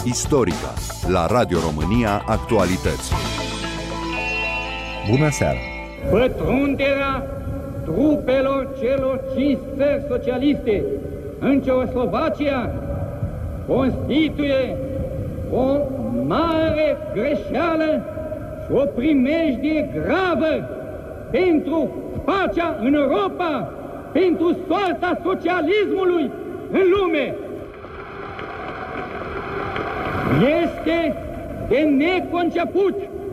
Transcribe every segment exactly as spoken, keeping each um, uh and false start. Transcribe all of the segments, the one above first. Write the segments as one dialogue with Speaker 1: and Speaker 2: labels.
Speaker 1: Istorica, la Radio România Actualități.
Speaker 2: Bună seara!
Speaker 3: Pătrunderea trupelor celor cinci țări socialiste în Ceoslovacia constituie o mare greșeală și o primejdie gravă pentru pacea în Europa, pentru soarta socialismului în lume. Este de neconceput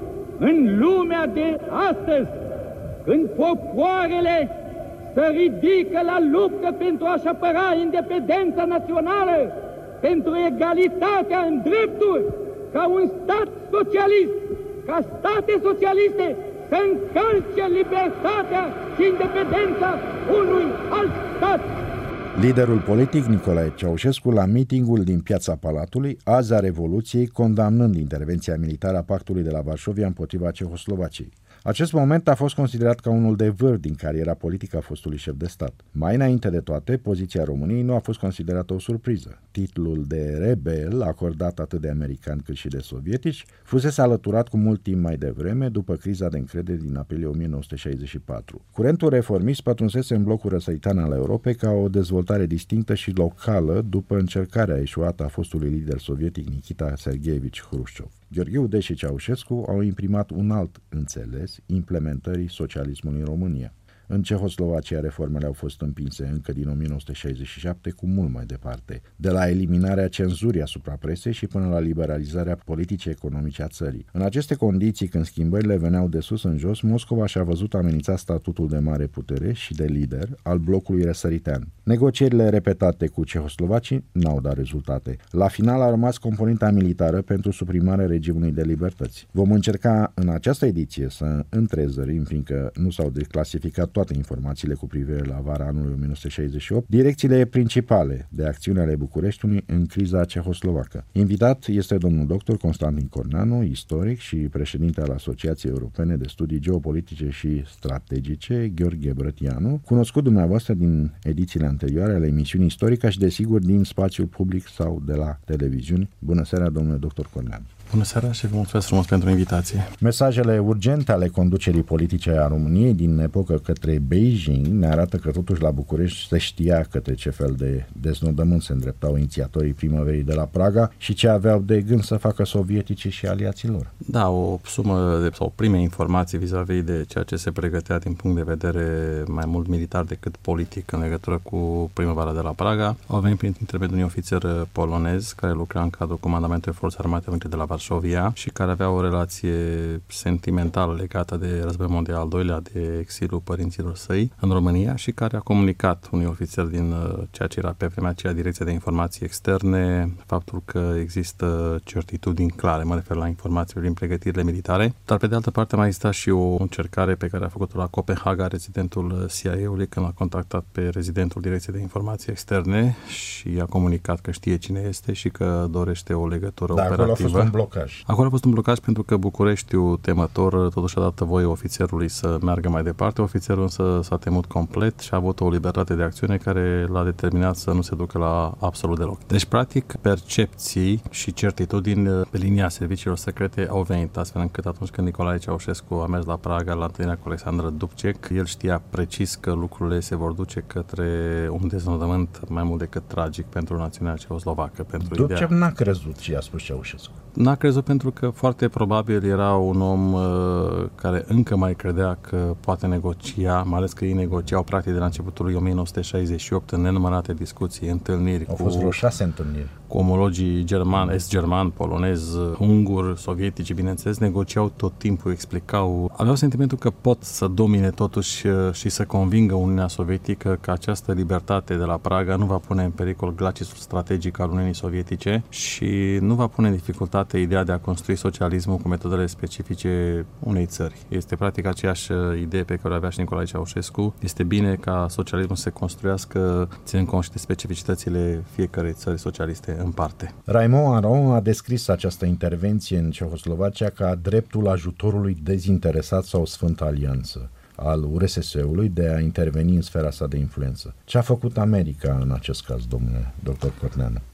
Speaker 3: în lumea de astăzi, când popoarele se ridică la luptă pentru a-și apăra independența națională, pentru egalitatea în drepturi, ca un stat socialist, ca state socialiste, să încălce libertatea și independența unui alt stat.
Speaker 2: Liderul politic Nicolae Ceaușescu la mitingul din Piața Palatului, azi a Revoluției, condamnând intervenția militară a Pactului de la Varșovia împotriva Cehoslovaciei. Acest moment a fost considerat ca unul de vârf din cariera politică a fostului șef de stat. Mai înainte de toate, poziția României nu a fost considerată o surpriză. Titlul de rebel, acordat atât de americani cât și de sovietici, fusese alăturat cu mult timp mai devreme, după criza de încredere din aprilie o mie nouă sute șaizeci și patru. Curentul reformist pătrunsese în blocul răsăritan al Europei ca o dezvoltare distinctă și locală după încercarea eșuată a fostului lider sovietic Nikita Sergeevici Hrușciov. Gheorghe Udea și Ceaușescu au imprimat un alt înțeles implementării socialismului în România. În Cehoslovacia, reformele au fost împinse încă din o mie nouă sute șaizeci și șapte cu mult mai departe, de la eliminarea cenzurii asupra presei și până la liberalizarea politicii economice a țării. În aceste condiții, când schimbările veneau de sus în jos, Moscova și-a văzut amenințat statutul de mare putere și de lider al blocului răsăritean. Negocierile repetate cu cehoslovacii n-au dat rezultate. La final a rămas componenta militară pentru suprimarea regimului de libertăți. Vom încerca în această ediție să întrezărim, fiindcă nu s-au declasificat toate informațiile cu privire la vara anului o mie nouă sute șaizeci și opt, direcțiile principale de acțiune ale Bucureștiului în criza cehoslovacă. Invitat este domnul doctor Constantin Corneanu, istoric și președinte al Asociației Europene de Studii Geopolitice și Strategice, Gheorghe Brătianu, cunoscut dumneavoastră din edițiile anterioare ale emisiunii Istorica și desigur din spațiul public sau de la televiziuni. Bună seara, domnule doctor Corneanu.
Speaker 4: Bună seara și vă mulțumesc frumos pentru invitație.
Speaker 2: Mesajele urgente ale conducerii politice a României din epocă către Beijing ne arată că totuși la București se știa către ce fel de deznodământ se îndreptau inițiatorii primăverii de la Praga și ce aveau de gând să facă sovieticii și aliații lor.
Speaker 4: Da, o sumă de, sau prime informații vis-a-vis de ceea ce se pregătea din punct de vedere mai mult militar decât politic în legătură cu primăvara de la Praga au venit prin intermediul unui ofițer polonez care lucra în cadrul Comandamentului Forțelor Armate Unite de la Varșovia și care avea o relație sentimentală legată de Războiul Mondial al doilea, de exilul părinților săi în România și care a comunicat unui ofițer din ceea ce era pe vremea aceea Direcția de Informații Externe faptul că există certitudini clare, mă refer la informații din pregătirile militare, dar pe de altă parte mai exista și o încercare pe care a făcut-o la Copenhaga rezidentul C I A-ului când a contactat pe rezidentul Direcției de Informații Externe și a comunicat că știe cine este și că dorește o legătură
Speaker 2: da,
Speaker 4: operativă.
Speaker 2: Acolo a fost un blocaj.
Speaker 4: Acolo a fost un blocaj pentru că Bucureștiul, temător, totuși a dat voie ofițerului să meargă mai departe. Ofițerul însă s-a temut complet și a avut o libertate de acțiune care l-a determinat să nu se ducă la absolut deloc. Deci, practic, percepții și certitudini pe linia serviciilor secrete au venit, astfel încât atunci când Nicolae Ceaușescu a mers la Praga la întâlnirea cu Alexandru Dubček, el știa precis că lucrurile se vor duce către un deznodământ mai mult decât tragic pentru națiunea ceoslovacă.
Speaker 2: Dubček n-a crezut și a spus Ceaușescu.
Speaker 4: N-a crezut pentru că foarte probabil era un om uh, care încă mai credea că poate negocia, mai ales că ei negociau practic de la începutul lui o mie nouă sute șaizeci și opt în nenumărate discuții, întâlniri.
Speaker 2: Au
Speaker 4: cu,
Speaker 2: fost vreo șase întâlniri.
Speaker 4: Cu omologii german, est-german, polonez, ungur, sovietici, bineînțeles, negociau tot timpul, explicau, aveau sentimentul că pot să domine totuși și să convingă Uniunea Sovietică că această libertate de la Praga nu va pune în pericol glacisul strategic al Uniunii Sovietice și nu va pune în dificultate ideea de a construi socialismul cu metodele specifice unei țări. Este practic aceeași idee pe care o avea și Nicolae Ceaușescu. Este bine ca socialismul să se construiască ținând cont și de specificitățile fiecărei țări socialiste în parte.
Speaker 2: Raimond Aron a descris această intervenție în Cehoslovacia ca dreptul ajutorului dezinteresat sau Sfânta Alianță al U R S S-ului de a interveni în sfera sa de influență. Ce a făcut America în acest caz, domnule doctor Corneanu?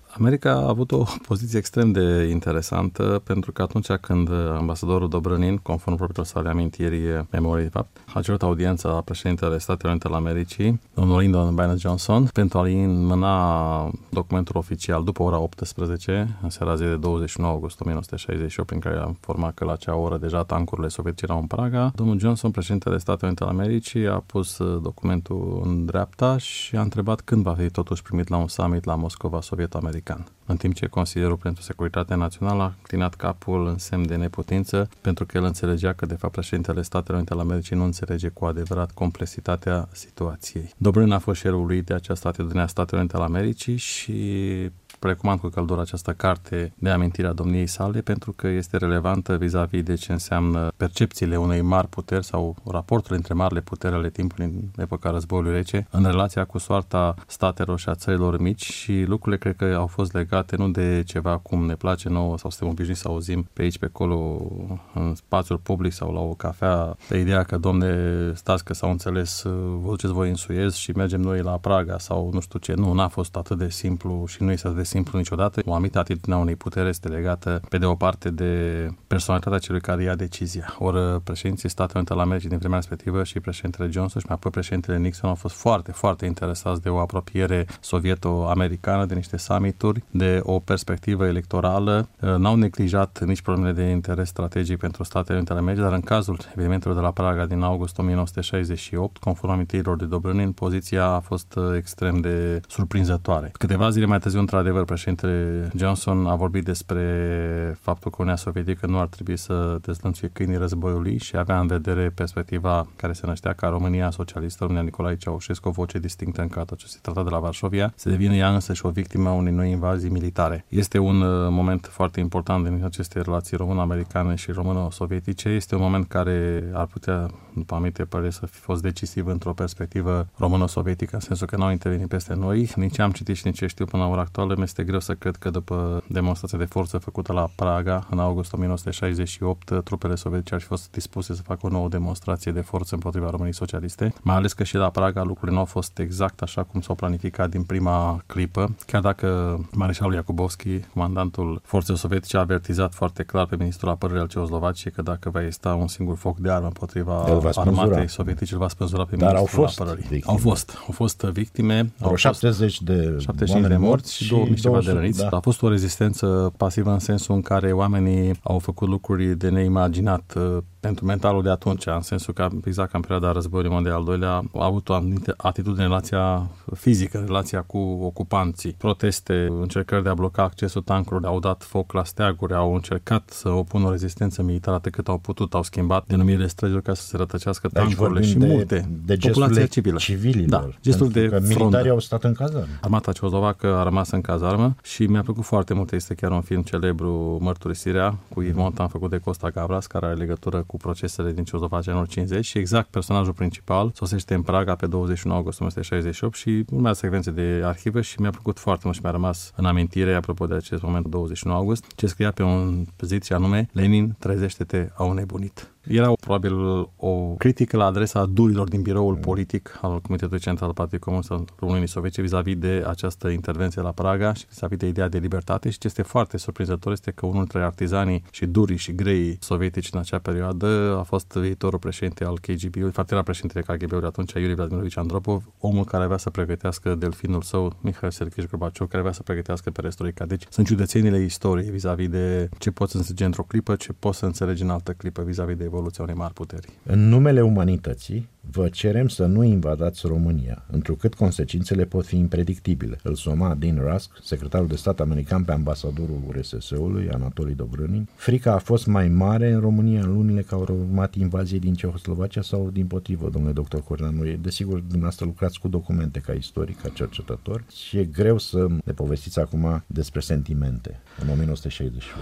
Speaker 4: America a avut o poziție extrem de interesantă, pentru că atunci când ambasadorul Dobrânin, conform propriilor sale amintiri, memorii de fapt, a cerut audiența la președintele Statelor Unite ale Americii, domnul Lyndon Baines Johnson, pentru a-i înmâna documentul oficial după ora optsprezece, în seara zi de douăzeci și nouă august o mie nouă sute șaizeci și opt, prin care a informat că la acea oră deja tancurile sovietice erau în Praga. Domnul Johnson, președintele Statelor Unite ale Americii, a pus documentul în dreapta și a întrebat când va fi totuși primit la un summit la Moscova sovieto-american. În timp ce Consilierul pentru Securitate Națională a înclinat capul în semn de neputință, pentru că el înțelegea că, de fapt, președintele Statelor Unite ale Americii nu înțelege cu adevărat complexitatea situației. Dobrânin a fost și el uluit de această atitudine a Statelor Unite ale Americii și recomand cu căldură această carte de amintire a domniei sale, pentru că este relevantă vis-a-vis de ce înseamnă percepțiile unei mari puteri sau raportul între marile puteri ale timpului în epoca războiului rece în relația cu soarta statelor și a țărilor mici, și lucrurile cred că au fost legate nu de ceva cum ne place nouă sau suntem obișnuiți să auzim pe aici, pe acolo, în spațiul public sau la o cafea, de ideea că, domne, stați că s-au înțeles, vă duceți voi în Suez și mergem noi la Praga sau nu știu ce. Nu, n-a fost atât de simplu și nu este atât de simplu niciodată. O anumită atitudine a unei puteri este legată, pe de o parte, de personalitatea celui care ia decizia. Ori președinții Statelor Unite ale Americii din vremea respectivă și președintele Johnson și mai apoi președintele Nixon au fost foarte, foarte interesați de o apropiere sovieto-americană, de niște summituri, de o perspectivă electorală. N-au neglijat nici problemele de interes strategic pentru Statele Unite ale Americii, dar în cazul evenimentelor de la Praga din august o mie nouă sute șaizeci și opt, conform amintirilor de Dobrânin, poziția a fost extrem de surprinzătoare. Câteva zile mai târziu, într-adevăr, președintele Johnson a vorbit despre faptul că Uniunea Sovietică nu ar trebui să dezlănțuie câinii războiului și avea în vedere perspectiva care se năștea ca România socialistă, România Nicolae Ceaușescu, o voce distinctă în cadrul acestui tratat de la Varșovia, se devine ea însă și o victimă a unei noi invazii militare. Este un moment foarte important din aceste relații româno-americane și româno-sovietice. Este un moment care ar putea, după anumite păreri, să fi fost decisiv într-o perspectivă româno-sovietică, în sensul că n-au intervenit peste noi. Nici am citit și nici știu până la ora actuală, mi-este greu să cred că după demonstrația de forță făcută la Praga în august o mie nouă sute șaizeci și opt, trupele sovietice ar fi fost dispuse să facă o nouă demonstrație de forță împotriva României socialiste, mai ales că și la Praga lucrurile nu au fost exact așa cum s-au planificat din prima clipă, chiar dacă mareșalul Jakubowski, comandantul forțelor sovietice, a avertizat foarte clar pe ministrul apărării al Ceoslovaciei că dacă va exista un singur foc de armă împotriva armatei sovietice, îl va spânzura pe
Speaker 2: Dar
Speaker 4: ministrul
Speaker 2: au fost
Speaker 4: apărării.
Speaker 2: Victime.
Speaker 4: Au fost, au fost victime, au
Speaker 2: șaptezeci de
Speaker 4: șaptezeci de morți și două mii ceva de răniți. Da. A fost o rezistență pasivă în sensul în care oamenii au făcut lucruri de neimaginat pentru mentalul de atunci, în sensul că exact ca în perioada războiului mondial al doilea au avut o atitudine în relația fizică, în relația cu ocupanții, proteste, încercări de a bloca accesul tancurilor, au dat foc la steaguri, au încercat să opună o rezistență militară atât cât au putut, au schimbat denumirile străzilor ca să se rătăcească tancurile și
Speaker 2: de,
Speaker 4: multe.
Speaker 2: De populația civilă.
Speaker 4: Da, gesturi de front.
Speaker 2: Militarii au stat în cazarmă.
Speaker 4: Armata ceoslovacă a rămas în cazarmă și mi-a plăcut foarte mult. Este chiar un film celebru, Mărturisirea, cu Yves Montand, făcut de Costa Gavras, care are legătură cu procesele din Ceoslovacia în anul cincizeci și exact personajul principal sosește în Praga pe douăzeci și nouă august o mie nouă sute șaizeci și opt și urmează secvențe de arhivă și mi-a plăcut foarte mult și mi-a rămas în amintire, apropo de acest moment, douăzeci și nouă august, ce scria pe un zid și anume: Lenin, trezește-te, au nebunit. Era probabil o critică la adresa durilor din biroul politic al Comitetului Central al Partidului Comunist al României Sovietice vis-a-vis de această intervenție la Praga și vis-a-vis de ideea de libertate. Și ce este foarte surprinzător este că unul dintre artizanii și durii și grei sovietici în acea perioadă a fost viitorul președinte al K G B-ului, de fapt era președintele K G B-ului atunci, Iuri Vladimirovici Andropov, omul care avea să pregătească delfinul său, Mihail Sergeevich Gorbaciov, care avea să pregătească perestroica. Deci sunt ciudățenile istoriei vis-a-vis de ce poți să înțelegi într-o clipă, ce poți să înțelegi în altă clipă vis-a-vis de evoluția unei mari puteri.
Speaker 2: În numele umanității, vă cerem să nu invadați România, întrucât consecințele pot fi impredictibile. Îl soma Dean Rusk, secretarul de stat american, pe ambasadorul R S S-ului, Anatolii Dobrânin. Frica a fost mai mare în România în lunile care au urmat invaziei din Cehoslovacia sau dimpotrivă, domnule doctor Corneanu? Desigur, dumneavoastră lucrați cu documente ca istoric, ca cercetător și e greu să ne povestiți acum despre sentimente în o mie nouă sute șaizeci și opt.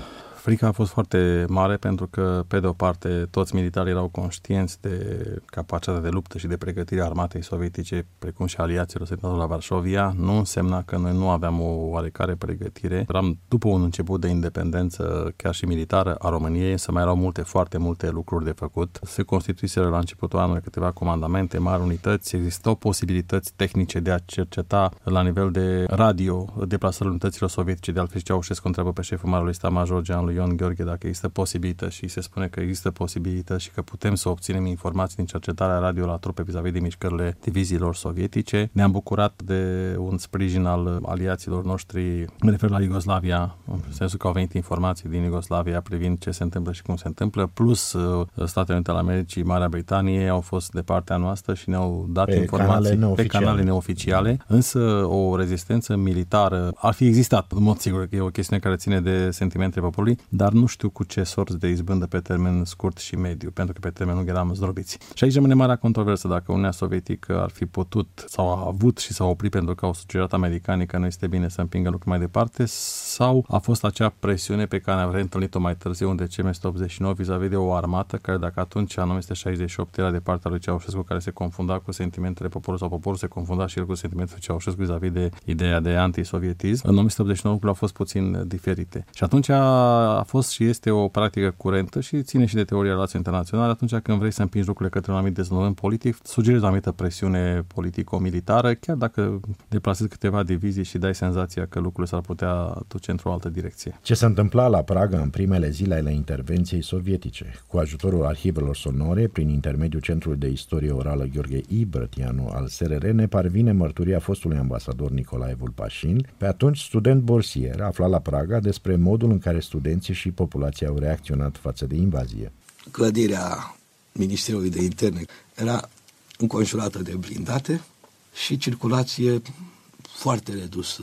Speaker 4: Frica a fost foarte mare pentru că, pe de o parte, toți militarii erau conștienți de capacitatea de luptă și de pregătire a armatei sovietice, precum și aliaților semnați la Varșovia. Nu însemna că noi nu aveam o oarecare pregătire. Eram după un început de independență, chiar și militară, a României, însă mai erau multe, foarte multe lucruri de făcut. Se constituiseră la începutul anului câteva comandamente, mari unități, existau posibilități tehnice de a cerceta la nivel de radio deplasările unităților sovietice. De altfel, Ceaușescu întreabă pe șeful Marelui Stat-Major, generalul Ion Gheorghe, dacă există posibilități și se spune că există posibilități și că putem să obținem informații din cercetarea radio la trupe vis-a-vis de mișcările diviziilor sovietice. Ne-am bucurat de un sprijin al aliaților noștri, mă refer la Iugoslavia, în sensul că au venit informații din Iugoslavia privind ce se întâmplă și cum se întâmplă, plus Statele Unite ale Americii, Marea Britanie au fost de partea noastră și ne-au dat
Speaker 2: pe
Speaker 4: informații
Speaker 2: canale
Speaker 4: pe canale neoficiale, însă o rezistență militară ar fi existat, în mod sigur că e o chestiune care ține de sentimentele poporului, dar nu știu cu ce sorți de izbândă pe termen scurt și mediu, pentru că pe termen lung eram zdrobiți. Și aici rămâne marea controversă dacă Uniunea Sovietică ar fi putut sau a avut și s-a oprit pentru că au sugerat americanii că nu este bine să împingă lucruri mai departe, sau a fost acea presiune pe care am reîntâlnit-o mai târziu în decembrie o sută optzeci și nouă vis-a-vis de o armată care dacă atunci, în o mie nouă sute șaizeci și opt, era de partea lui Ceaușescu, care se confunda cu sentimentele poporului sau poporul se confunda și el cu sentimentele Ceaușescu vis-a-vis de ideea de antisovietism, în o mie nouă sute optzeci și nouă lucrurile au fost puțin diferite. Și atunci a fost și este o practică curentă și ține și de teoria relației internaționale. Atunci când vrei să împingi lucrurile către un anumit dezvoltament politic, sugerezi o anumită presiune politico-militară, chiar dacă deplasezi câteva divizii și dai senzația că lucrurile s-ar putea duce într-o altă direcție.
Speaker 2: Ce se întâmpla la Praga în primele zile ale intervenției sovietice? Cu ajutorul arhivelor sonore, prin intermediul Centrului de Istorie Orală Gheorghe I. Brătianu al S R R, ne parvine mărturia fostului ambasador Nicolae Vulpașin, pe atunci student borsier, aflat la Praga, despre modul în care studenții și populația au reacționat față de invazie.
Speaker 5: Clădirea Ministerului de Interne era înconjurată de blindate și circulație foarte redusă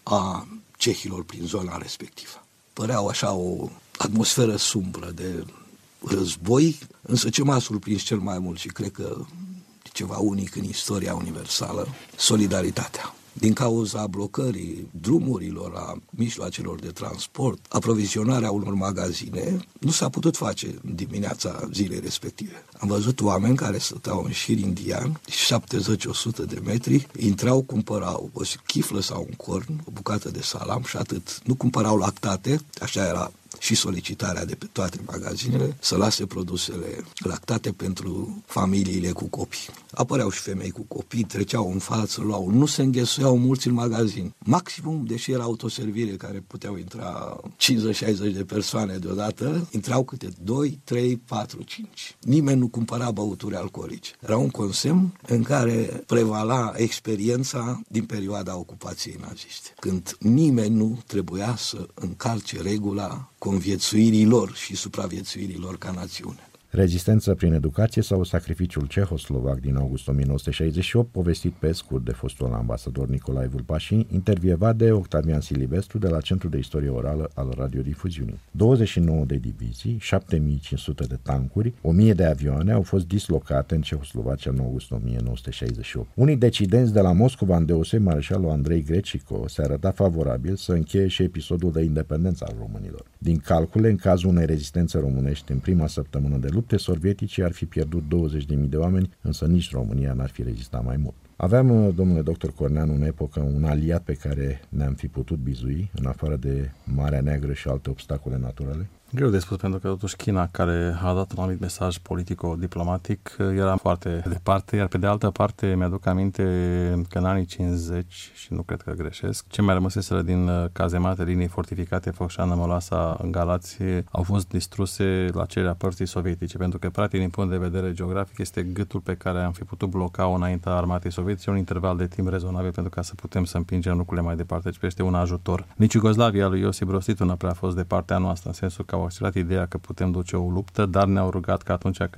Speaker 5: a cehilor prin zona respectivă. Păreau așa o atmosferă sumbră de război, însă ce m-a surprins cel mai mult și cred că ceva unic în istoria universală, solidaritatea. Din cauza blocării drumurilor, a mijloacelor de transport, aprovizionarea unor magazine, nu s-a putut face în dimineața zilei respective. Am văzut oameni care stăteau în șir indian, șaptezeci la o sută de metri, intrau, cumpărau o chiflă sau un corn, o bucată de salam și atât. Nu cumpărau lactate, așa era și solicitarea de pe toate magazinele, să lase produsele lactate pentru familiile cu copii. Apăreau și femei cu copii, treceau în față, luau, nu se înghesuiau mulți în magazin. Maximum, deși era autoservire care puteau intra cincizeci șaizeci de persoane deodată, intrau câte doi, trei, patru, cinci. Nimeni nu cumpăra băuturi alcoolice. Era un consemn în care prevala experiența din perioada ocupației naziste, când nimeni nu trebuia să încalce regula conviețuirii lor și supraviețuirii lor ca națiune.
Speaker 2: Rezistență prin educație sau sacrificiul cehoslovac din august o mie nouă sute șaizeci și opt, povestit pe scurt de fostul ambasador Nicolae Vulpașin, intervievat de Octavian Silivestru de la Centrul de Istorie Orală al Radiodifuziunii. douăzeci și nouă de divizii, șapte mii cinci sute de tancuri, o mie de avioane au fost dislocate în Cehoslovacia în august o mie nouă sute șaizeci și opt. Unii decidenți de la Moscova, îndeosebi mareșalul Andrei Grecico, se arăta favorabil să încheie și episodul de independență al românilor. Din calcule, în cazul unei rezistențe românești în prima săptămână de lupte, sovieticii ar fi pierdut douăzeci de mii de oameni, însă nici România n-ar fi rezistat mai mult. Aveam, domnule doctor Corneanu, în epocă un aliat pe care ne-am fi putut bizui, în afară de Marea Neagră și alte obstacole naturale?
Speaker 4: Greu de spus, pentru că totuși China, care a dat un anumit mesaj politico-diplomatic, era foarte departe, iar pe de altă parte mi-aduc aminte că în anii cincizeci, și nu cred că greșesc, ce mai rămăseseră din cazemate, linii fortificate Focșană, Mălasa, în Galați, au fost distruse la cererea părții sovietice, pentru că, practic, din punct de vedere geografic, este gâtul pe care am fi putut bloca înaintea armatei sovietice un interval de timp rezonabil pentru ca să putem să împingem lucrurile mai departe, deci este un ajutor. Nici Iugoslavia lui Iosif Broz Tito n-a prea fost de partea noastră, în sensul că au acceptat ideea că putem duce o luptă, dar ne-au rugat că atunci când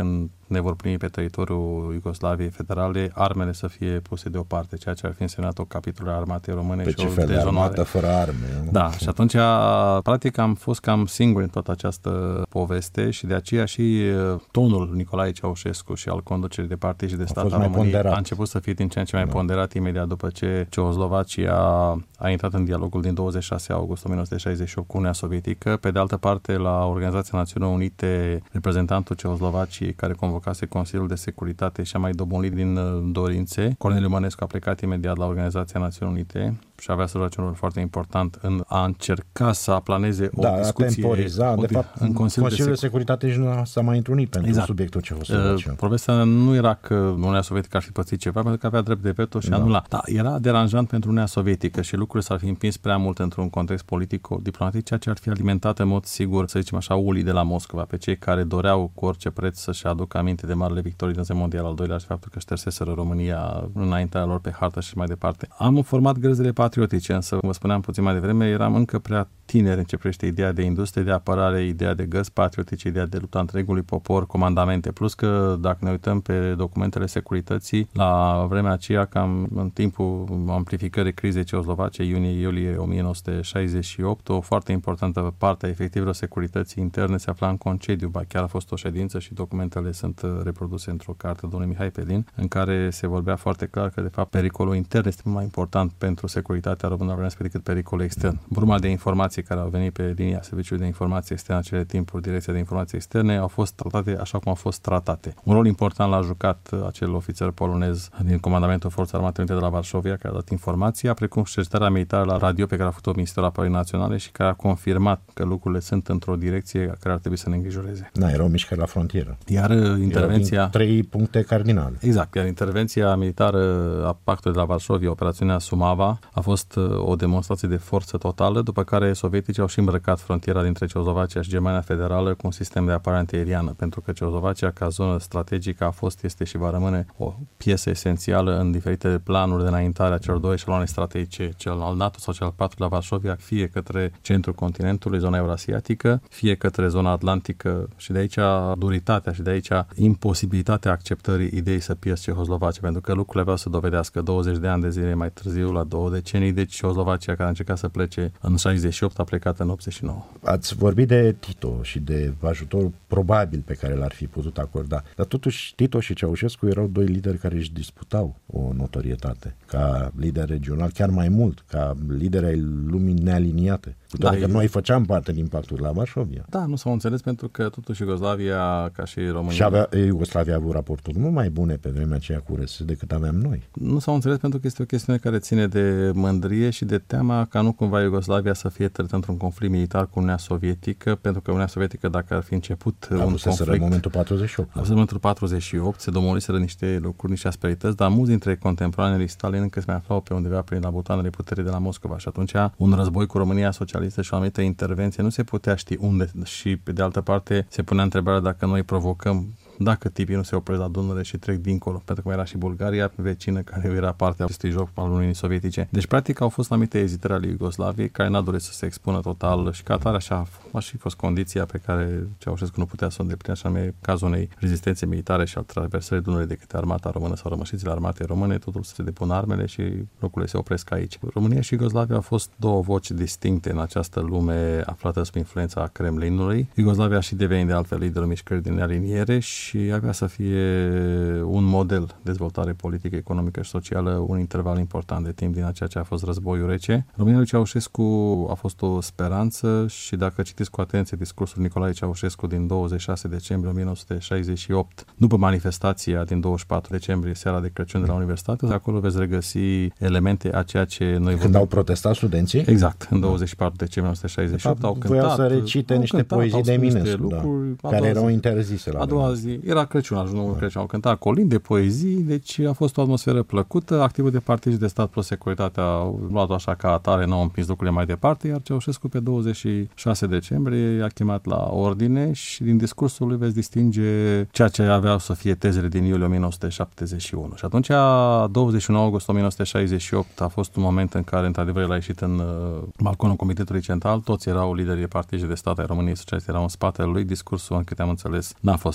Speaker 4: ne vor primi pe teritoriul Iugoslaviei Federale, armele să fie puse deoparte, ceea ce ar fi însemnat o capitulare a armatei române
Speaker 2: pe
Speaker 4: și
Speaker 2: ce
Speaker 4: o
Speaker 2: fel de armată fără arme.
Speaker 4: Da, și atunci, practic, am fost cam singur în toată această poveste și de aceea și tonul Nicolae Ceaușescu și al conducerii de partid și de stat a României a început să fie din ce în ce mai da. ponderat imediat după ce Ceoslovacia a intrat în dialogul din douăzeci și șase august o mie nouă sute șaizeci și opt cu Uniunea Sovietică. Pe de altă parte, la Organizația Națiunilor Unite, reprezentantul Ceoslovaciei, care convocase Consiliul de Securitate și a mai dobonit din dorințe, Corneliu Mănescu a plecat imediat la Organizația Națiunilor Unite și avea să joace un rol foarte important în a încerca să aplaneze o
Speaker 2: da,
Speaker 4: discuție.
Speaker 2: Temporiza. De fapt, în Consiliul, Consiliul de, de Securitate nici nu s-a mai întrunit pentru exact. subiectul Ceoslovacia. Uh,
Speaker 4: Povestea nu era că Uniunea Sovietică ar fi pățit ceva, pentru că avea drept de veto și da. anula. Da, era deranjant pentru Uniunea Sovietică și lucrurile s-ar fi împins prea mult într-un context politic-diplomatic, ceea ce ar fi alimentat în mod sigur, să zicem așa, ulii de la Moscova, pe cei care doreau cu orice preț să-și aducă aminte de marele victorii din Războiul Mondial al doilea și faptul că șterseseră România înaintea lor pe hartă și mai departe. Am format grăzile patriotice, însă, cum vă spuneam puțin mai devreme, eram încă prea tineri în ce privește ideea de industrie, de apărare, ideea de gărzi patriotice, ideea de lupta întregului popor, comandamente. Plus că, dacă ne uităm pe documentele securității, la vremea aceea, cam în timpul amplificării crizei ceoslovace, iunie-iulie o mie nouă sute șaizeci și opt, o foarte importantă parte a efectivelor securității interne se afla în concediu, ba chiar a fost o ședință și documentele sunt reproduse într-o carte domnului Mihai Pelin, în care se vorbea foarte clar că, de fapt, pericolul intern este mult mai important pentru securitatea română decât pericolul extern. Bruma de informații care au venit pe linia Serviciului de Informații Externe în acele timpuri, Direcția de Informații Externe, au fost tratate așa cum au fost tratate. Un rol important l-a jucat acel ofițer polonez din Comandamentul Forțelor Armate Unite de la Varșovia, care a dat informația, precum și cercetarea militară la radio pe care a făcut-o Ministerul Apărării Naționale și care a confirmat că lucrurile sunt într-o direcție care ar trebui să ne îngrijoreze.
Speaker 2: Da, erau mișcări la frontieră.
Speaker 4: Iar intervenția...
Speaker 2: trei puncte cardinale.
Speaker 4: Exact, iar intervenția militară a Pactului de la Varșovia, operațiunea Sumava, a fost o demonstrație de forță totală, după care sovieticii au și îmbrăcat frontiera dintre Ceoslovacia și Germania Federală cu un sistem de apărare antiaeriană, pentru că Ceoslovacia, ca zonă strategică, a fost, este și va rămâne o piesă esențială în diferite planuri de înaintare a celor două eșeloane strategice, cel al NATO sau cel al patrulea la Varșovia, fie către centrul continentului, zona eurasiatică, fie către zona atlantică, și de aici duritatea și de aici imposibilitatea acceptării ideii să pierzi Cehoslovacia, pentru că lucrurile aveau să dovedească douăzeci de ani de zile mai târziu, la două decenii, deci Cehoslovacia, care a încercat să plece în șaizeci și opt, a plecat în optzeci și nouă.
Speaker 2: Ați vorbit de Tito și de ajutorul probabil pe care l-ar fi putut acorda, dar totuși Tito și Ceaușescu erau doi lideri care își disputau o notorietate ca lider regional, chiar mai mult, ca lideri ai lumii nealiniate. Da, că noi făceam parte din Pactul la Varșovia.
Speaker 4: Da, nu s-au înțeles pentru că totuși Iugoslavia, ca și România...
Speaker 2: Și avea, Iugoslavia a avut raporturi mult mai bune pe vremea aceea cu R S decât aveam noi.
Speaker 4: Nu s-au înțeles pentru că este o chestiune care ține de mândrie și de teama ca nu cumva Iugoslavia să fie trăită într-un conflict militar cu Uniunea Sovietică, pentru că Uniunea Sovietică, dacă ar fi început
Speaker 2: a
Speaker 4: un conflict...
Speaker 2: în momentul patruzeci și opt.
Speaker 4: În momentul patruzeci și opt se domoliseră niște lucruri, niște asperități, dar mulți dintre contemporanele Stalin încă se mai aflau pe undeva prin la butoanele puterii de la Moscova și atunci un război cu România socialistă și o anumită intervenție nu se putea ști unde și pe de altă parte se punea întrebarea dacă noi provocăm, dacă tipii nu se opresc la Dunăre și trec dincolo, pentru că mai era și Bulgaria vecină care era parte a acestui joc al Uniunii Sovietice. Deci practic au fost anumite ezitări ale Iugoslaviei care n-a dorit să se expună total și ca atare așa a și fost condiția pe care Ceaușescu nu putea să o îndeplinească, și anume cazul unei rezistențe militare și al traversării Dunării de către armata română sau rămășițile armatei române, totul să se depună armele și lucrurile se opresc aici. România și Iugoslavia au fost două voci distincte în această lume aflată sub influența Kremlinului. Iugoslavia și devenit de altfel liderul mișcării din aliniere și avea să fie un model de dezvoltare politică, economică și socială un interval important de timp din ceea ce a fost războiul rece. România lui Ceaușescu a fost o speranță și dacă citiți cu atenție discursul Nicolae Ceaușescu din douăzeci și șase decembrie o mie nouă sute șaizeci și opt, după manifestația din douăzeci și patru decembrie, seara de Crăciun de la Universitate, acolo veți regăsi elemente a ceea ce noi
Speaker 2: Când
Speaker 4: vorbim.
Speaker 2: au protestat studenții?
Speaker 4: Exact, în douăzeci și patru decembrie o mie nouă sute șaizeci și opt, de fapt, au cântat.
Speaker 2: Voiau să recite niște
Speaker 4: cântat,
Speaker 2: poezii de Eminescu,
Speaker 4: lucruri,
Speaker 2: da, care erau interzise la
Speaker 4: a doua zi. Era Crăciun, ajungul da. Crăciun, au cântat colinde de poezii, deci a fost o atmosferă plăcută. Activul de partid și de stat plus securitate au luat-o așa ca atare, n-au împins lucrurile mai departe, iar Ceaușescu pe douăzeci și șase decembrie i-a chemat la ordine și din discursul lui veți distinge ceea ce aveau să fie tezele din iulie o mie nouă sute șaptezeci și unu. Și atunci, douăzeci și unu august o mie nouă sute șaizeci și opt a fost un moment în care, într-adevăr, el a ieșit în uh, balconul Comitetului Central, toți erau liderii de partid și de stat ai României Socialiste, erau în spatele lui. Discursul, în câte am înțeles, n-a fost un discurs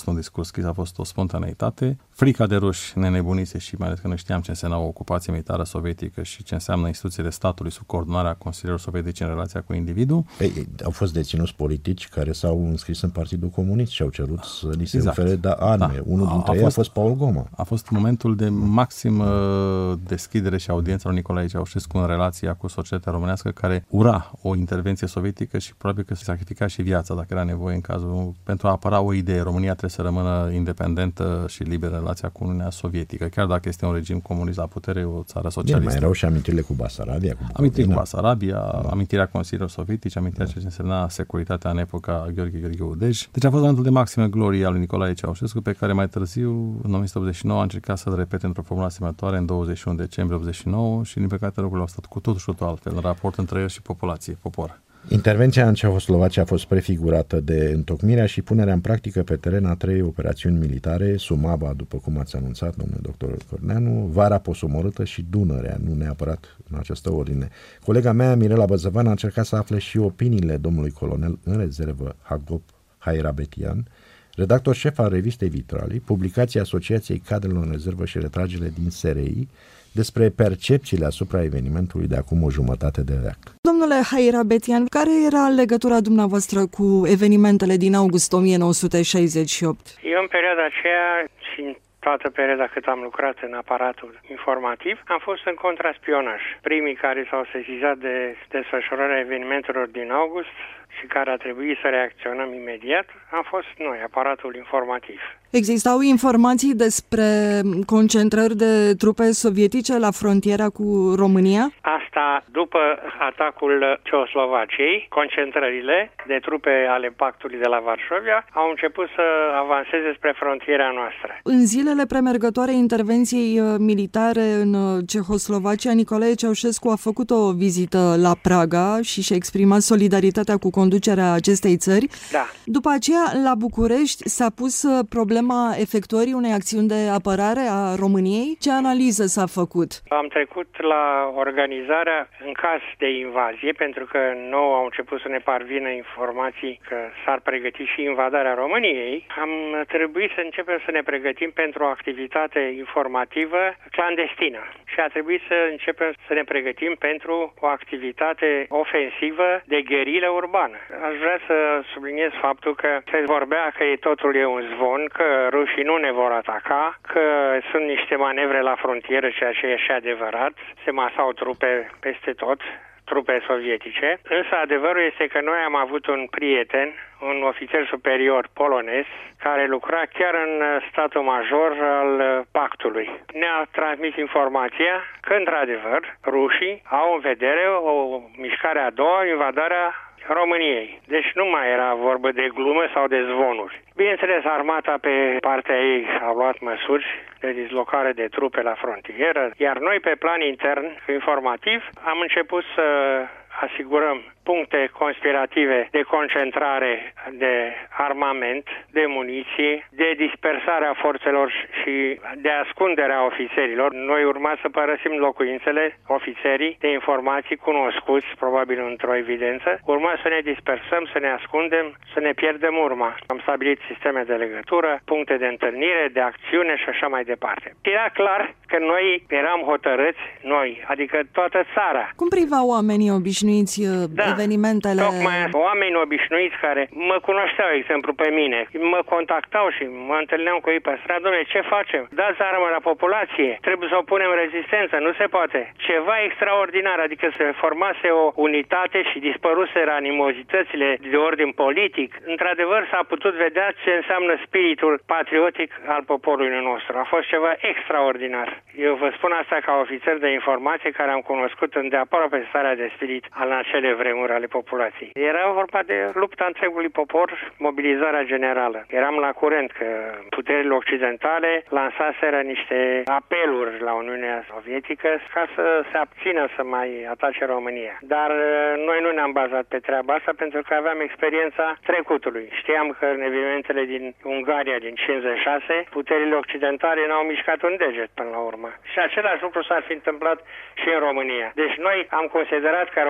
Speaker 4: scris a fost o spontaneitate. Frica de ruși ne nebunise și mai ales că noi știam ce înseamnă o ocupație militară sovietică și ce înseamnă instituțiile statului sub coordonarea consilierilor sovietice în relația cu individul.
Speaker 2: Ei, au fost deținuți politici care s-au înscris în Partidul Comunist și au cerut să li se
Speaker 4: exact.
Speaker 2: ofere da, arme. Da. Unul dintre a, a ei fost, a fost Paul Goma.
Speaker 4: A fost momentul de maximă deschidere și audiență lui Nicolae Ceaușescu în relația cu societatea românească, care ura o intervenție sovietică și probabil că se sacrifica și viața dacă era nevoie în cazul pentru a apăra o idee. România trebuie să rămână independentă și liberă în relația cu Uniunea Sovietică, chiar dacă este un regim comunist la putere, o țară socialistă. Bine,
Speaker 2: mai erau și amintirile cu Basarabia. Cu
Speaker 4: Amintirile cu Basarabia, da. Amintirea Consiliilor Sovietice, amintirea da. ce însemna securitatea în epoca Gheorghe Gheorghe Udej. Deci a fost momentul de maximă glorie al lui Nicolae Ceaușescu, pe care mai târziu, în o mie nouă sute optzeci și nouă, a încercat să-l repete într-o formulă asemănătoare în douăzeci și unu decembrie optzeci și nouă și, din păcate, lucrurile au stat cu totul și totul altfel în raport între el și populație, popor.
Speaker 2: Intervenția în Cehoslovacia a fost prefigurată de întocmirea și punerea în practică pe teren a trei operațiuni militare, Sumaba, după cum ați anunțat, domnule doctor Corneanu, Vara Posomorâtă și Dunărea, nu neapărat în această ordine. Colega mea, Mirela Băzăvan, a încercat să afle și opiniile domnului colonel în rezervă Hagop Hairabetian, redactor șef al revistei Vitralii, publicației Asociației Cadrelor în Rezervă și Retragere din S R I, despre percepțiile asupra evenimentului de acum o jumătate de veac.
Speaker 6: Domnule Hairabetian, care era legătura dumneavoastră cu evenimentele din august o mie nouă sute șaizeci și opt?
Speaker 7: Eu în perioada aceea și în toată perioada cât am lucrat în aparatul informativ, am fost în contraspionaj. Primii care s-au sesizat de desfășurarea evenimentelor din august și care a trebuit să reacționăm imediat, am fost noi, aparatul informativ.
Speaker 6: Existau informații despre concentrări de trupe sovietice la frontiera cu România?
Speaker 7: Asta după atacul Ceoslovaciei, concentrările de trupe ale pactului de la Varșovia au început să avanseze spre frontiera noastră.
Speaker 6: În zilele premergătoare intervenției militare în Cehoslovacia, Nicolae Ceaușescu a făcut o vizită la Praga și și-a exprimat solidaritatea cu conducerea acestei țări.
Speaker 7: Da.
Speaker 6: După aceea, la București s-a pus problema efectuării unei acțiuni de apărare a României. Ce analiză s-a făcut?
Speaker 7: Am trecut la organizarea în caz de invazie, pentru că nouă au început să ne parvină informații că s-ar pregăti și invadarea României. Am trebuit să începem să ne pregătim pentru o activitate informativă clandestină și a trebuit să începem să ne pregătim pentru o activitate ofensivă de gherilă urbană. Aș vrea să subliniez faptul că se vorbea că totul e un zvon, că rușii nu ne vor ataca, că sunt niște manevre la frontieră, ceea ce e și adevărat. Se masau trupe peste tot, trupe sovietice. Însă adevărul este că noi am avut un prieten, un ofițer superior polonez, care lucra chiar în statul major al pactului. Ne-a transmis informația că, într-adevăr, rușii au în vedere o mișcare a doua, invadarea României. Deci nu mai era vorbă de glumă sau de zvonuri. Bineînțeles, armata pe partea ei a luat măsuri de dislocare de trupe la frontieră, iar noi pe plan intern, informativ, am început să asigurăm puncte conspirative de concentrare de armament, de muniție, de dispersare a forțelor și de ascundere a ofițerilor. Noi urma să părăsim locuințele, ofițerii de informații cunoscuți, probabil într-o evidență. Urma să ne dispersăm, să ne ascundem, să ne pierdem urma. Am stabilit sisteme de legătură, puncte de întâlnire, de acțiune și așa mai departe. Era clar că noi eram hotărâți, noi, adică toată țara.
Speaker 6: Cum privau oamenii obișnuiți
Speaker 7: da,
Speaker 6: evenimentele?
Speaker 7: Tocmai oameni obișnuiți care mă cunoșteau, exemplu, pe mine, mă contactau și mă întâlneam cu ei pe stradă. Dom'le, ce facem? Dați armă la populație, trebuie să opunem rezistență, nu se poate. Ceva extraordinar, adică se formase o unitate și dispăruseră animozitățile de ordin politic. Într-adevăr s-a putut vedea ce înseamnă spiritul patriotic al poporului nostru. A fost ceva extraordinar. Eu vă spun asta ca ofițer de informație care am cunoscut îndeaproape starea de spirit al acele vremuri ale populației. Era vorba de lupta întregului popor, mobilizarea generală. Eram la curent că puterile occidentale lansaseră niște apeluri la Uniunea Sovietică ca să se abțină să mai atace România. Dar noi nu ne-am bazat pe treaba asta pentru că aveam experiența trecutului. Știam că în evenimentele din Ungaria din cincizeci și șase, puterile occidentale n-au mișcat un deget până la urmă. Și același lucru s-ar fi întâmplat și în România. Deci noi am considerat că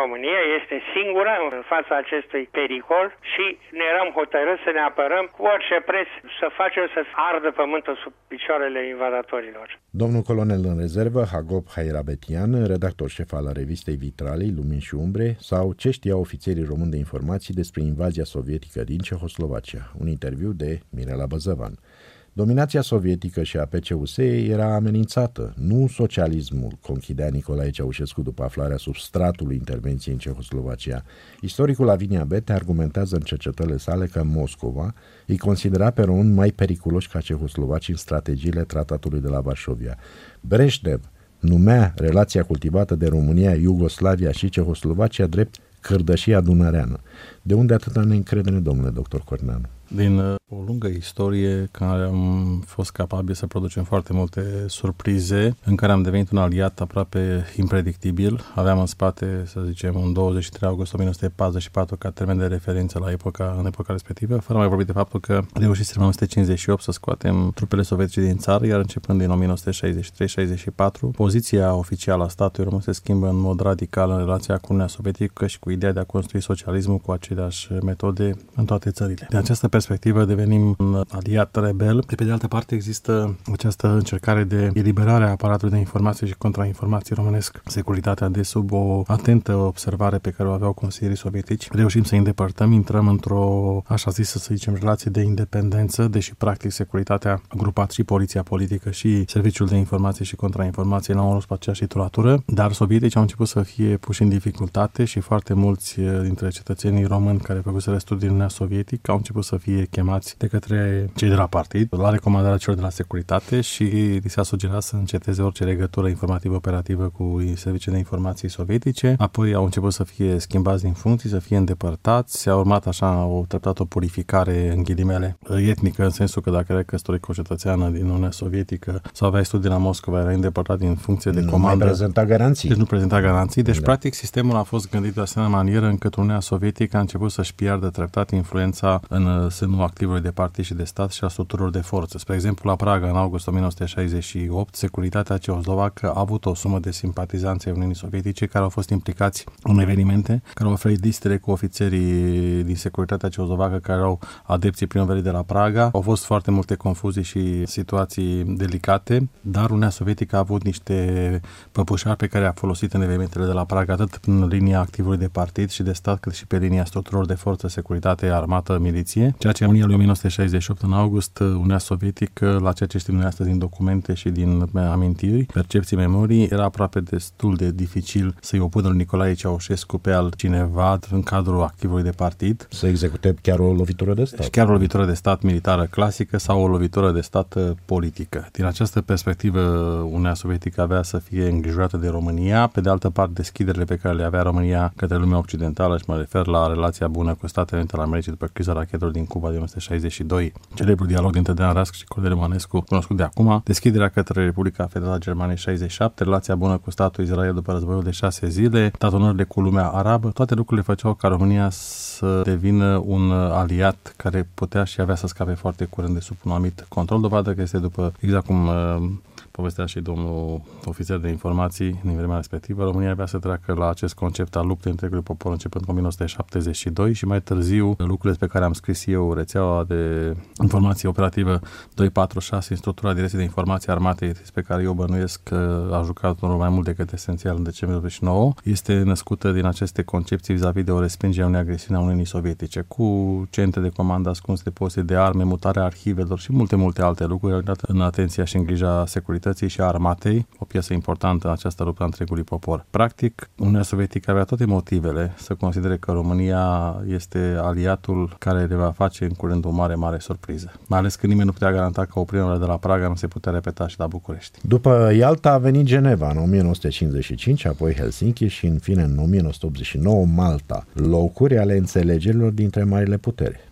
Speaker 7: România este singură în fața acestui pericol și ne eram hotărâți să ne apărăm cu orice preț, să facem să ardă pământul sub picioarele invadatorilor.
Speaker 2: Domnul colonel în rezervă, Hagop Hairabetian, redactor șef al revistei Vitralii, Lumini și Umbre, sau Ce știau ofițerii români de informații despre invazia sovietică din Cehoslovacia. Un interviu de Mirela Băzăvan. Dominația sovietică și a P C U S era amenințată, nu socialismul, conchidea Nicolae Ceaușescu după aflarea substratului intervenției în Cehoslovacia. Istoricul Lavinia Bete argumentează în cercetările sale că Moscova îi considera pe români mai periculoși ca cehoslovacii în strategiile tratatului de la Varșovia. Breșnev numea relația cultivată de România, Iugoslavia și Cehoslovacia drept cărdășia dunăreană. De unde atâta neîncredere, domnule doctor Corneanu?
Speaker 4: Din uh, o lungă istorie care am fost capabili să producem foarte multe surprize, în care am devenit un aliat aproape impredictibil. Aveam în spate, să zicem, un douăzeci și trei august o mie nouă sute patruzeci și patru ca termen de referință la epoca, în epoca respectivă, fără mai vorbi de faptul că reușisem în o mie nouă sute cincizeci și opt să scoatem trupele sovietice din țară, iar începând din o mie nouă sute șaizeci și trei șaizeci și patru, poziția oficială a statului român se schimbă în mod radical în relația cu Uniunea Sovietică și cu ideea de a construi socialismul cu aceleași metode în toate țările. De această perspectivă devenim un aliat rebel. De pe de altă parte există această încercare de eliberare a aparatului de informații și contrainformații românesc. Securitatea de sub o atentă observare pe care o aveau consilierii sovietici. Reușim să îi îndepărtăm, intrăm într-o, așa zisă, să zicem, relație de independență, deși practic securitatea a grupat și poliția politică și serviciul de informații și contrainformații la un rost pe aceeași titulatură, dar sovieticii au început să fie puși în dificultate și foarte mulți dintre cetățenii români care făcuseră studii în Uniunea Sovietică au început să fie chemați de către cei de la partid, la recomandarea celor de la securitate și li s-a sugerat să înceteze orice legătură informativă operativă cu serviciile de informații sovietice. Apoi au început să fie schimbați din funcții, să fie îndepărtați. A urmat așa o treptată o purificare în ghilimele etnică, în sensul că dacă era căsătorit cu o cetățeană din Uniunea Sovietică sau aveai studii la Moscova, era îndepărtat din funcție de
Speaker 2: nu
Speaker 4: comandă.
Speaker 2: Nu prezenta garanții.
Speaker 4: Deci nu prezenta garanții. Deci,
Speaker 2: da.
Speaker 4: practic, sistemul a fost gândit de asemenea manieră încât Uniunea Sovietică a început să-și piardă treptat influența în sânul activului de partid și de stat și a structurilor de forță. Spre exemplu, la Praga, în august o mie nouă sute șaizeci și opt, securitatea cehoslovacă a avut o sumă de simpatizanți ai Uniunii Sovietice care au fost implicați în evenimente, care au oferit listele cu ofițerii din securitatea cehoslovacă care au adepții primăverii de la Praga. Au fost foarte multe confuzii și situații delicate, dar Uniunea Sovietică a avut niște păpușari pe care a folosit în evenimentele de la Praga, atât în linia activului de partid și de stat, cât și pe linia structurilor de forță, securitate, armată, miliție, ceea ce în iunie o mie nouă sute șaizeci și opt, în august, Uniunea Sovietică, la ceea ce știm noi astăzi din documente și din amintiri, percepții, memorii, era aproape destul de dificil să-i opună lui Nicolae Ceaușescu pe altcineva în cadrul activului de partid.
Speaker 2: Să execute chiar o lovitură de stat.
Speaker 4: Și chiar o lovitură de stat militară clasică sau o lovitură de stat politică. Din această perspectivă, Uniunea Sovietică avea să fie îngrijorată de România, pe de altă parte, deschiderile pe care le avea România către lumea occidentală, și mă refer la relația bună cu Statele Unite ale Americii după criza rachetelor din Cuba de o mie nouă sute șaizeci și doi, celebrul dialog dintre Dean Rusk și Cordel Emanescu, cunoscut de acum, deschiderea către Republica Federală Germaniei șaizeci și șapte, relația bună cu statul Israel după războiul de șase zile, tatonările cu lumea arabă, toate lucrurile făceau ca România să devină un aliat care putea și avea să scape foarte curând de sub un anumit control, dovadă că este după, exact cum uh, povestea și domnul ofițer de informații în vremea respectivă, România avea să treacă la acest concept al luptei întregului popor începând cu o mie nouă sute șaptezeci și doi și mai târziu lucrurile pe care am scris eu, rețeaua de informație operativă doi patru șase în structura Direcției de Informații Armatei, pe care eu bănuiesc că a jucat un rol mai mult decât esențial în decembrie două mii nouă, este născută din aceste concepții vis-a-vis de o respingere a unei agresiuni a Uniunii Sovietice, cu centre de comandă ascunse, depozite de arme, mutarea arhivelor și multe, multe alte lucruri în atenția și în grija securității și a armatei, o piesă importantă în această luptă a întregului popor. Practic, Uniunea Sovietică avea toate motivele să considere că România este aliatul care le va face în curând o mare, mare surpriză. Mai ales că nimeni nu putea garanta că oprirea de la Praga nu se putea repeta și la București.
Speaker 2: După Ialta a venit Geneva în o mie nouă sute cincizeci și cinci, apoi Helsinki și în fine în o mie nouă sute optzeci și nouă Malta, locuri ale înțelegerilor dintre marile puteri.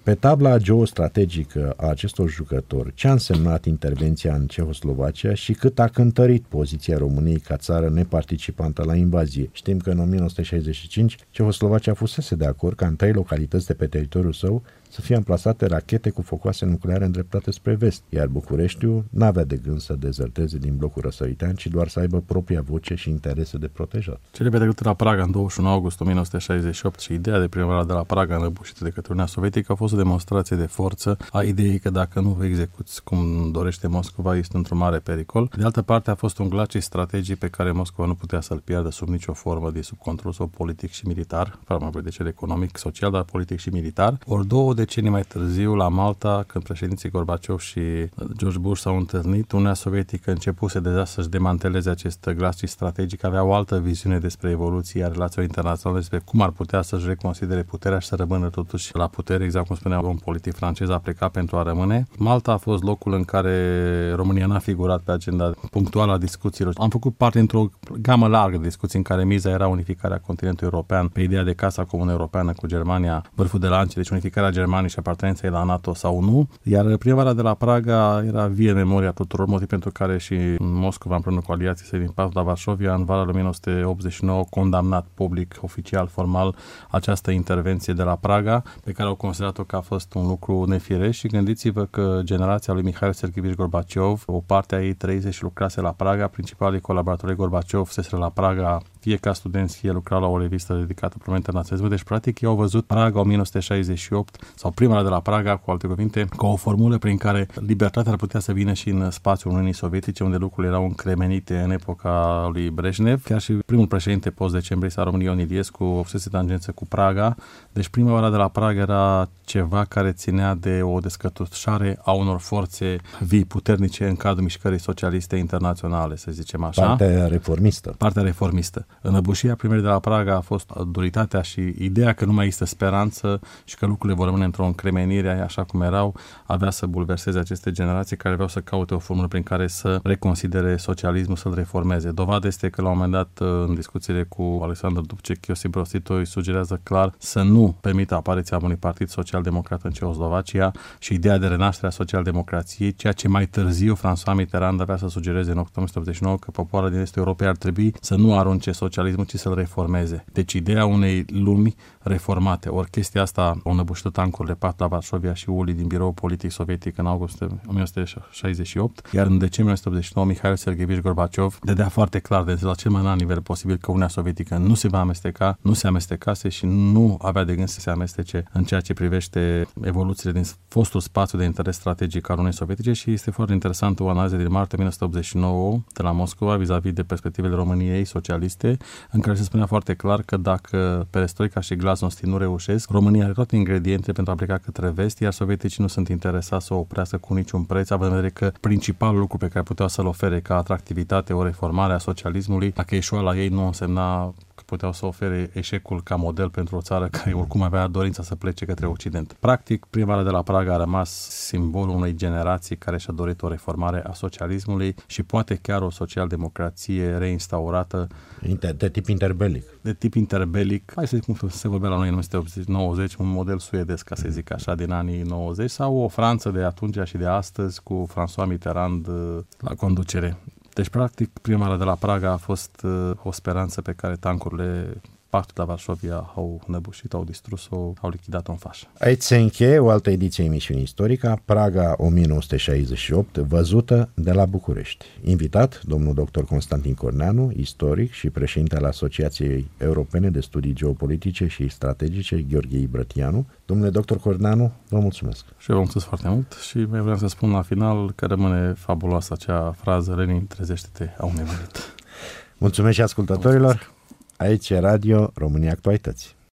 Speaker 2: Pe tabla geostrategică a acestor jucători, ce a însemnat intervenția în Cehoslovacia și cât a cântărit poziția României ca țară neparticipantă la invazie? Știm că în o mie nouă sute șaizeci și cinci Cehoslovacia fusese de acord ca în trei localități de pe teritoriul său să fie amplasate rachete cu focoase nucleare îndreptate spre vest, iar Bucureștiul n-avea de gând să dezerteze din blocul răsăritean, ci doar să aibă propria voce și interese de protejat.
Speaker 4: Cele petrecute la Praga în douăzeci și unu august o mie nouă sute șaizeci și opt și ideea de primăvara de la Praga înăbușită de către Uniunea Sovietică a fost o demonstrație de forță a ideii că dacă nu vă execuți cum dorește Moscova, este într-un mare pericol. De altă parte, a fost un glaciu strategic pe care Moscova nu putea să-l piardă sub nicio formă de sub control său politic și militar, fără mai de cel economic, social, dar politic și militar. Ori două decenii mai târziu, la Malta, când președinții Gorbaciov și George Bush s-au întâlnit, Uniunea Sovietică începuse deja să-și demanteleze acest glaciu strategic, avea o altă viziune despre evoluția relațiilor internaționale, despre cum ar putea să-și reconsidere puterea și să rămână totuși la putere, exact cum spunea un politic francez, a plecat pentru a rămâne. Malta a fost locul în care România n-a figurat pe agenda punctuală a discuțiilor. Am făcut parte într-o gamă largă de discuții în care miza era unificarea continentului european pe ideea de Casa Comună Europeană cu Germania, vârful de lance, deci unificarea Germaniei și apartenența la NATO sau nu. Iar primăvara de la Praga era vie în memoria tuturor, motiv pentru care și Moscova împreună cu aliații săi din Pactul de la Varșovia în vara o mie nouă sute optzeci și nouă condamnat public, oficial, formal această intervenție de la Praga, pe care au considerat-o că a fost un lucru nefiresc și gândiți-vă că generația lui Mihail Sergeevici Gorbaciov, o parte a ei trăise și lucrase la Praga, principalii colaboratori Gorbaciov fuseseră la Praga, fie ca studenți, fie lucrau la o revistă dedicată problemei internaționale. Deci, practic, ei au văzut Praga o mie nouă sute șaizeci și opt sau primăvara de la Praga, cu alte cuvinte, ca o formulă prin care libertatea ar putea să vină și în spațiul Uniunii Sovietice, unde lucrurile erau încremenite în epoca lui Brejnev. Chiar și primul președinte post-decembrist al României, Ion Iliescu, obsese tangență cu Praga. Deci, primăvara de la Praga era ceva care ținea de o descătușare a unor forțe vii, puternice în cadrul mișcării socialiste internaționale, să zicem așa.
Speaker 2: Partea reformistă.
Speaker 4: Partea reformistă. Înăbușirea primăverii de la Praga a fost duritatea și ideea că nu mai există speranță și că lucrurile vor rămâne într-o încremenire așa cum erau, avea să bulverseze aceste generații care vreau să caute o formulă prin care să reconsidere socialismul, să-l reformeze. Dovada este că la un moment dat, în discuțiile cu Alexandru Dubček, Iosif Broz Tito îi sugerează clar să nu permită apariția unui partid social-democrat în Cehoslovacia și ideea de renaștere a social-democrației, ceea ce mai târziu François Mitterrand avea să sugereze în o mie nouă sute optzeci și nouă că popoarele din estul Europei ar trebui să nu arunce socialismul, ci să-l reformeze. Deci ideea unei lumi reformate. Ori chestia asta au năbușit tancurile Pactul la Varșovia și ulii din biroul politic sovietic în august o mie nouă sute șaizeci și opt, iar în decembrie o mie nouă sute optzeci și nouă Mihail Sergeevici Gorbaciov dădea foarte clar, de la cel mai înalt nivel posibil, că Uniunea Sovietică nu se va amesteca, nu se amestecase și nu avea de gând să se amestece în ceea ce privește evoluțiile din fostul spațiu de interes strategic al Uniunii Sovietice și este foarte interesant o analiză din martie o mie nouă sute optzeci și nouă de la Moscova vis-a-vis de perspectivele României socialiste, în care se spunea foarte clar că dacă perestroica și glasnost nu reușesc, România are toate ingredientele pentru a pleca către vest, iar sovieticii nu sunt interesați să o oprească cu niciun preț, având în vedere că principalul lucru pe care puteau să-l ofere ca atractivitate, o reformare a socialismului, dacă ieșua la ei nu însemna că puteau să ofere eșecul ca model pentru o țară care oricum avea dorința să plece către Occident. Practic, primăvara de la Praga a rămas simbolul unei generații care și-a dorit o reformare a socialismului și poate chiar o social-democrație reinstaurată.
Speaker 2: De tip interbelic.
Speaker 4: De tip interbelic. Hai să zic cum se vorbea la noi în o mie nouă sute nouăzeci, un model suedez, ca să zic așa, din anii nouăzeci, sau o Franță de atunci și de astăzi cu François Mitterrand la conducere. Deci, practic, primăvara de la Praga a fost uh, o speranță pe care tancurile Pactul de la Varșovia au năbușit, au distrus-o, au lichidat-o în fașă.
Speaker 2: Aici se încheie o altă ediție a emisiunii Istorica, Praga o mie nouă sute șaizeci și opt, văzută de la București. Invitat, domnul doctor Constantin Corneanu, istoric și președinte al Asociației Europene de Studii Geopolitice și Strategice, Gheorghe Ibrătianu. Domnule doctor Corneanu, vă mulțumesc. Și
Speaker 4: eu vă mulțumesc foarte mult și mai vreau să spun la final că rămâne fabuloasă acea frază: Lenin, trezește-te, au nevenit.
Speaker 2: Mulțumesc și ascultătorilor. Mulțumesc. Aici e Radio România Actualități.